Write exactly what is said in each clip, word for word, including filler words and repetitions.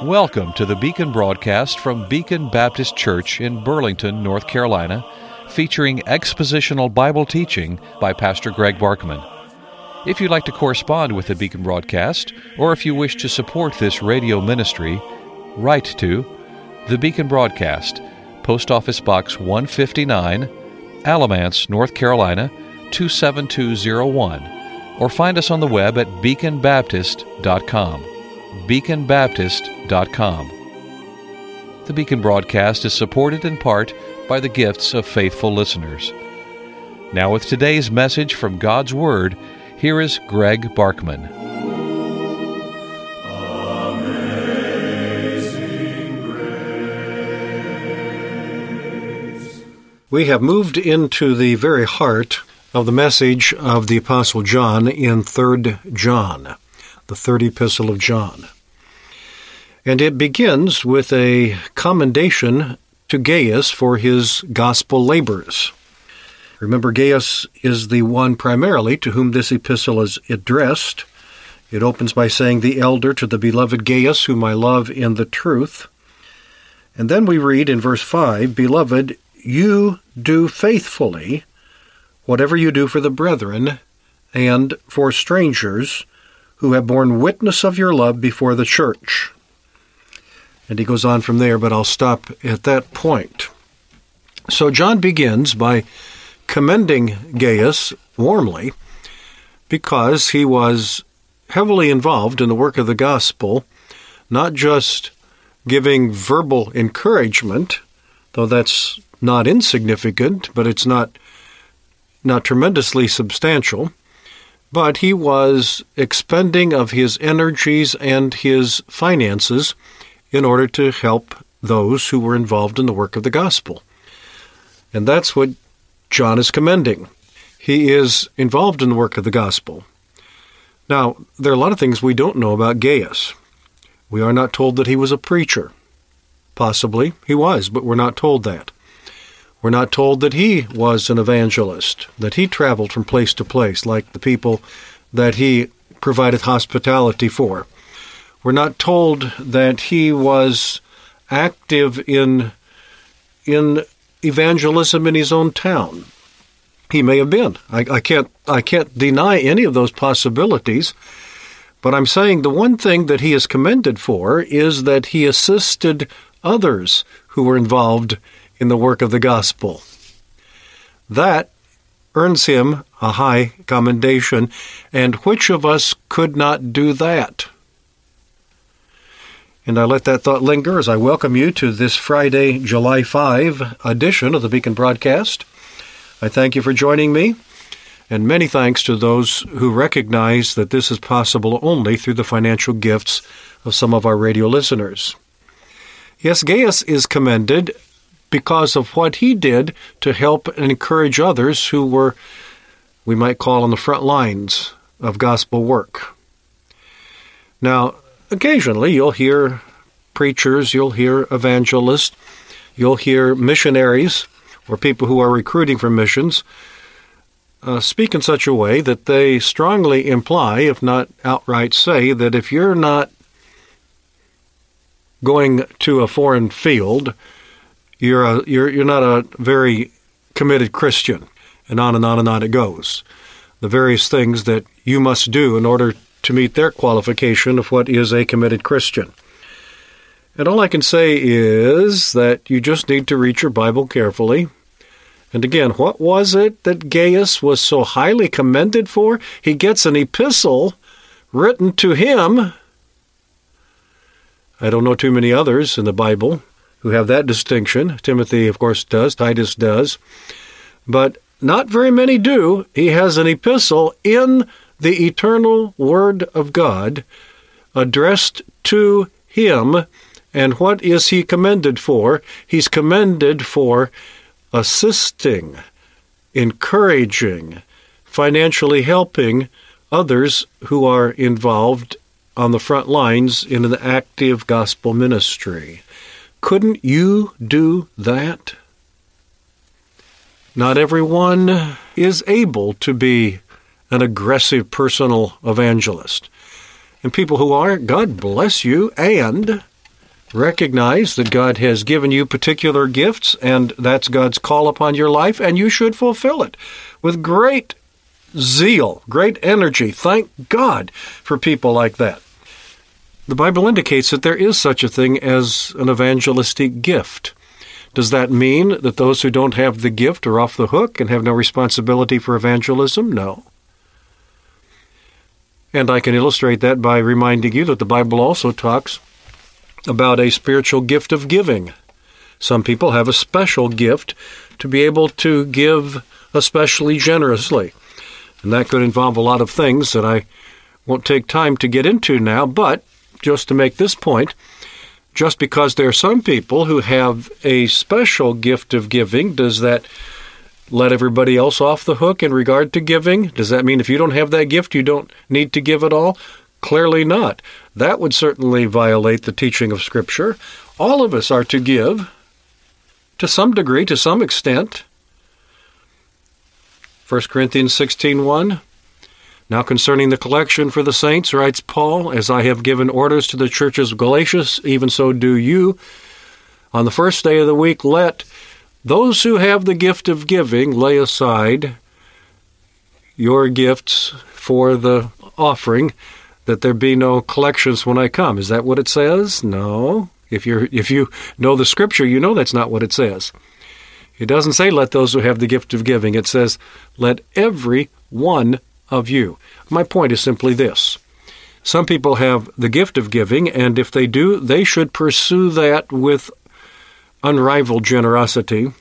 Welcome to the Beacon broadcast from Beacon Baptist Church in Burlington, North Carolina, featuring expositional Bible teaching by Pastor Greg Barkman. If you'd like to correspond with the Beacon broadcast, or if you wish to support this radio ministry, write to the Beacon Broadcast, Post Office Box one fifty-nine, Alamance, North Carolina, two seven two zero one, or find us on the web at beacon baptist dot com. beacon baptist dot com. The Beacon broadcast is supported in part by the gifts of faithful listeners. Now with today's message from God's Word, here is Greg Barkman. We have moved into the very heart of the message of the Apostle John in Third John, the third epistle of John. And it begins with a commendation to Gaius for his gospel labors. Remember, Gaius is the one primarily to whom this epistle is addressed. It opens by saying, "The elder to the beloved Gaius, whom I love in the truth." And then we read in verse five, "Beloved, you do faithfully whatever you do for the brethren and for strangers who have borne witness of your love before the church." And he goes on from there, but I'll stop at that point. So John begins by commending Gaius warmly because he was heavily involved in the work of the gospel, not just giving verbal encouragement, though that's not insignificant, but it's not not tremendously substantial, but he was expending of his energies and his finances in order to help those who were involved in the work of the gospel. And that's what John is commending. He is involved in the work of the gospel. Now, there are a lot of things we don't know about Gaius. We are not told that he was a preacher. Possibly he was, but we're not told that. We're not told that he was an evangelist, that he traveled from place to place like the people that he provided hospitality for. We're not told that he was active in, in evangelism in his own town. He may have been. I, I can't, I can't deny any of those possibilities, but I'm saying the one thing that he is commended for is that he assisted others who were involved in the work of the gospel. That earns him a high commendation, and which of us could not do that? And I let that thought linger as I welcome you to this Friday, July fifth edition of the Beacon Broadcast. I thank you for joining me, and many thanks to those who recognize that this is possible only through the financial gifts of some of our radio listeners. Yes, Gaius is commended because of what he did to help and encourage others who were, we might call, on the front lines of gospel work. Now, occasionally you'll hear preachers, you'll hear evangelists, you'll hear missionaries, or people who are recruiting for missions, uh, speak in such a way that they strongly imply, if not outright say, that if you're not going to a foreign field, You're a, you're you're not a very committed Christian, and on and on and on it goes. The various things that you must do in order to meet their qualification of what is a committed Christian. And all I can say is that you just need to read your Bible carefully. And again, what was it that Gaius was so highly commended for? He gets an epistle written to him. I don't know too many others in the Bible who have that distinction. Timothy, of course, does. Titus does. But not very many do. He has an epistle in the eternal Word of God addressed to him. And what is he commended for? He's commended for assisting, encouraging, financially helping others who are involved on the front lines in an active gospel ministry. Couldn't you do that? Not everyone is able to be an aggressive personal evangelist. And people who are, God bless you, and Recognize that God has given you particular gifts, and that's God's call upon your life, and you should fulfill it with great zeal, great energy. Thank God for people like that. The Bible indicates that there is such a thing as an evangelistic gift. Does that mean that those who don't have the gift are off the hook and have no responsibility for evangelism? No. And I can illustrate that by reminding you that the Bible also talks about a spiritual gift of giving. Some people have a special gift to be able to give especially generously. And that could involve a lot of things that I won't take time to get into now, but just to make this point, just because there are some people who have a special gift of giving, does that let everybody else off the hook in regard to giving? Does that mean if you don't have that gift, you don't need to give at all? Clearly not. That would certainly violate the teaching of Scripture. All of us are to give, to some degree, to some extent. First Corinthians sixteen one. Now concerning the collection for the saints, writes Paul, as I have given orders to the churches of Galatia, even so do you. On the first day of the week, let those who have the gift of giving lay aside your gifts for the offering, that there be no collections when I come. Is that what it says? No. If you're if you know the Scripture, you know that's not what it says. It doesn't say let those who have the gift of giving. It says let every one of you. My point is simply this. Some people have the gift of giving, and if they do, they should pursue that with unrivaled generosity.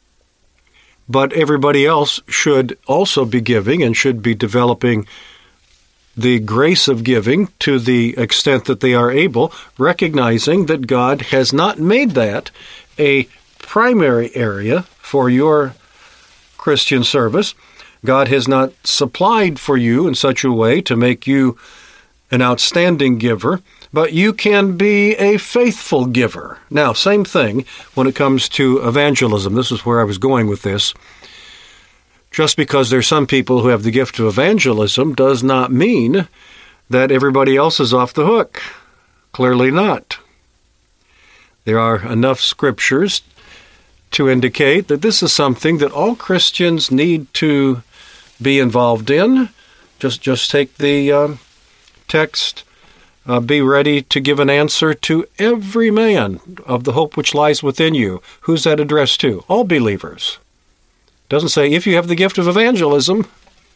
But everybody else should also be giving and should be developing the grace of giving to the extent that they are able, recognizing that God has not made that a primary area for your Christian service. God has not supplied for you in such a way to make you an outstanding giver, but you can be a faithful giver. Now, same thing when it comes to evangelism. This is where I was going with this. Just because there's some people who have the gift of evangelism does not mean that everybody else is off the hook. Clearly not. There are enough scriptures to indicate that this is something that all Christians need to be involved in. Just, just take the um, text, uh, be ready to give an answer to every man of the hope which lies within you. Who's that addressed to? All believers. Doesn't say, if you have the gift of evangelism,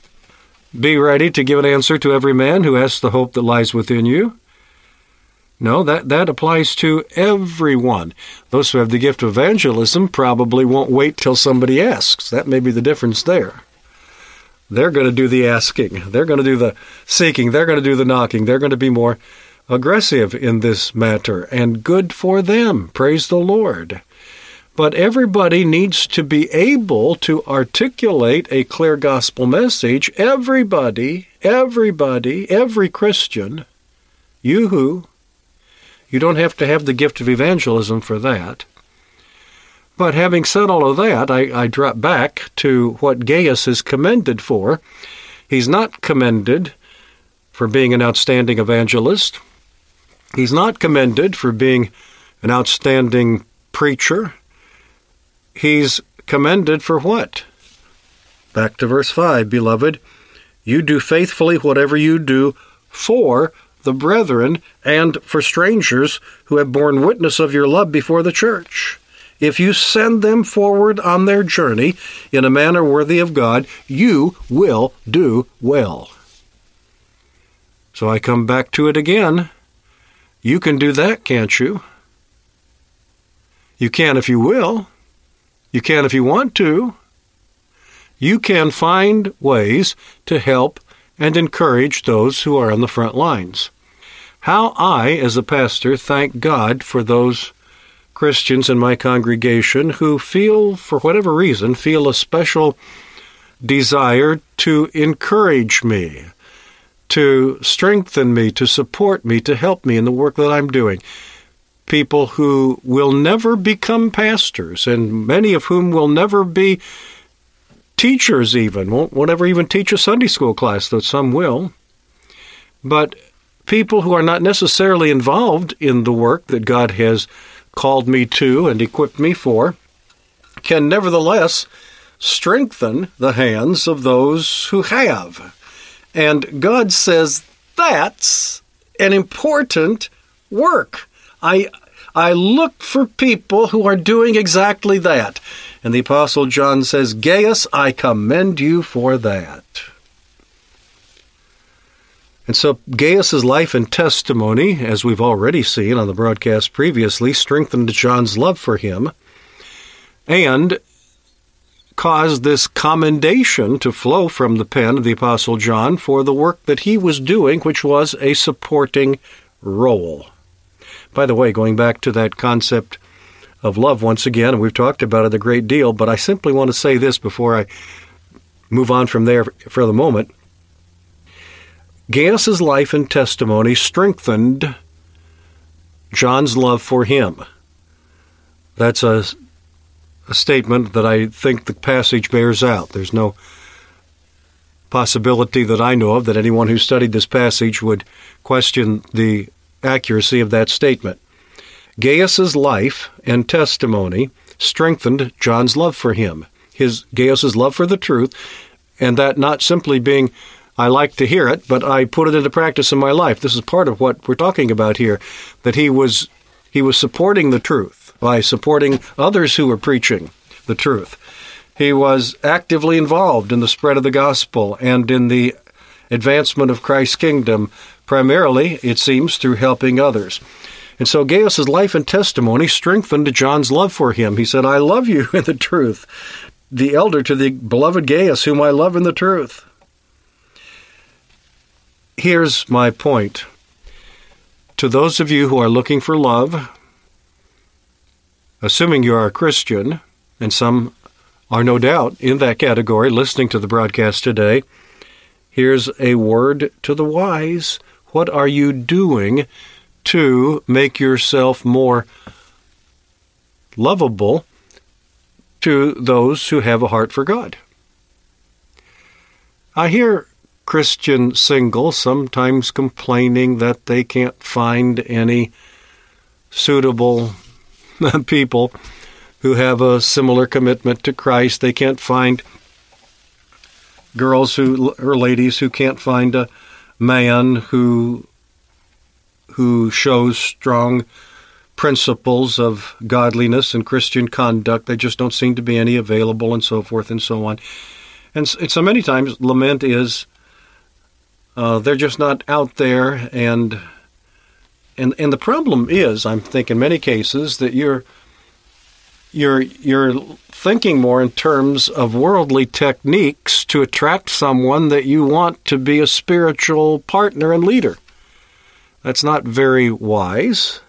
be ready to give an answer to every man who has the hope that lies within you. No, that, that applies to everyone. Those who have the gift of evangelism probably won't wait till somebody asks. That may be the difference there. They're going to do the asking. They're going to do the seeking. They're going to do the knocking. They're going to be more aggressive in this matter, and good for them. Praise the Lord. But everybody needs to be able to articulate a clear gospel message. Everybody, everybody, every Christian, you who, you don't have to have the gift of evangelism for that. But having said all of that, I, I drop back to what Gaius is commended for. He's not commended for being an outstanding evangelist. He's not commended for being an outstanding preacher. He's commended for what? Back to verse five, beloved, you do faithfully whatever you do for the brethren and for strangers who have borne witness of your love before the church. If you send them forward on their journey in a manner worthy of God, you will do well. So I come back to it again. You can do that, can't you? You can if you will. You can if you want to. You can find ways to help and encourage those who are on the front lines. How I, as a pastor, thank God for those Christians in my congregation who feel, for whatever reason, feel a special desire to encourage me, to strengthen me, to support me, to help me in the work that I'm doing. People who will never become pastors, and many of whom will never be teachers even, won't, won't ever even teach a Sunday school class, though some will. But people who are not necessarily involved in the work that God has called me to and equipped me for can nevertheless strengthen the hands of those who have. And God says that's an important work. I I look for people who are doing exactly that. And the Apostle John says, Gaius, I commend you for that. And so Gaius' life and testimony, as we've already seen on the broadcast previously, strengthened John's love for him and caused this commendation to flow from the pen of the Apostle John for the work that he was doing, which was a supporting role. By the way, going back to that concept of love once again, and we've talked about it a great deal, but I simply want to say this before I move on from there for the moment. Gaius' life and testimony strengthened John's love for him. That's a, a statement that I think the passage bears out. There's no possibility that I know of that anyone who studied this passage would question the accuracy of that statement. Gaius' life and testimony strengthened John's love for him, his Gaius' love for the truth, and that not simply being, I like to hear it, but I put it into practice in my life. This is part of what we're talking about here, that he was he was supporting the truth by supporting others who were preaching the truth. He was actively involved in the spread of the gospel and in the advancement of Christ's kingdom, primarily, it seems, through helping others. And so Gaius' life and testimony strengthened John's love for him. He said, I love you in the truth. The elder to the beloved Gaius, whom I love in the truth. Here's my point. To those of you who are looking for love, assuming you are a Christian, and some are no doubt in that category listening to the broadcast today, here's a word to the wise. What are you doing to make yourself more lovable to those who have a heart for God? I hear Christian singles sometimes complaining that they can't find any suitable people who have a similar commitment to Christ. They can't find girls who or ladies who can't find a man who who shows strong principles of godliness and Christian conduct. There just don't seem to be any available, and so forth and so on. And so many times lament is uh, they're just not out there, and and and the problem is, I think in many cases, that you're you're you're thinking more in terms of worldly techniques to attract someone that you want to be a spiritual partner and leader. That's not very wise.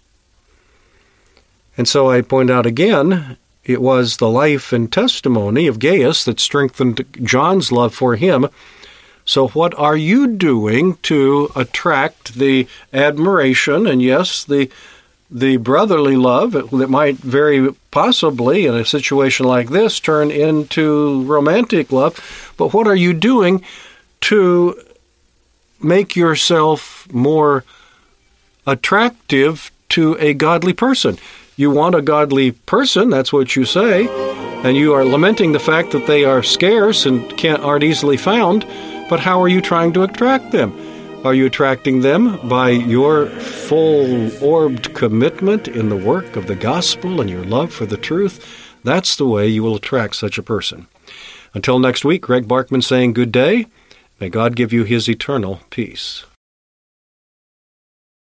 And so I point out again, it was the life and testimony of Gaius that strengthened John's love for him. So what are you doing to attract the admiration and, yes, the the brotherly love that might very possibly, in a situation like this, turn into romantic love? But what are you doing to make yourself more attractive to a godly person? You want a godly person, that's what you say, and you are lamenting the fact that they are scarce and can't aren't easily found, but how are you trying to attract them? Are you attracting them by your full-orbed commitment in the work of the gospel and your love for the truth? That's the way you will attract such a person. Until next week, Greg Barkman saying good day. May God give you his eternal peace.